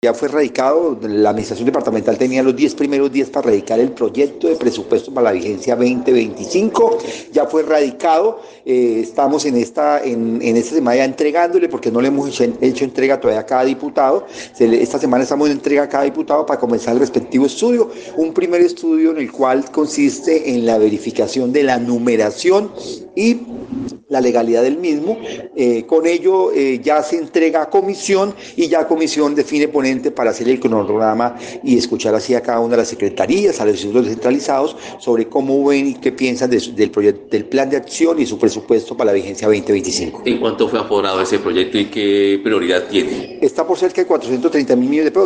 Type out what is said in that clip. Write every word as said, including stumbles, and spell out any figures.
Ya fue radicado, la administración departamental tenía los diez primeros días para radicar el proyecto de presupuesto para la vigencia veinte veinticinco, ya fue radicado, eh, estamos en esta, en, en esta semana ya entregándole, porque no le hemos hecho, hecho entrega todavía a cada diputado. Se le, esta semana estamos en entrega a cada diputado para comenzar el respectivo estudio, un primer estudio en el cual consiste en la verificación de la numeración y la legalidad del mismo. Eh, con ello eh, ya se entrega a comisión y ya comisión define ponente para hacer el cronograma y escuchar así a cada una de las secretarías, a los institutos descentralizados, sobre cómo ven y qué piensan de, del, proyecto, del plan de acción y su presupuesto para la vigencia veinte veinticinco. ¿En cuánto fue aprobado ese proyecto y qué prioridad tiene? Está por cerca de cuatrocientos treinta mil millones de pesos.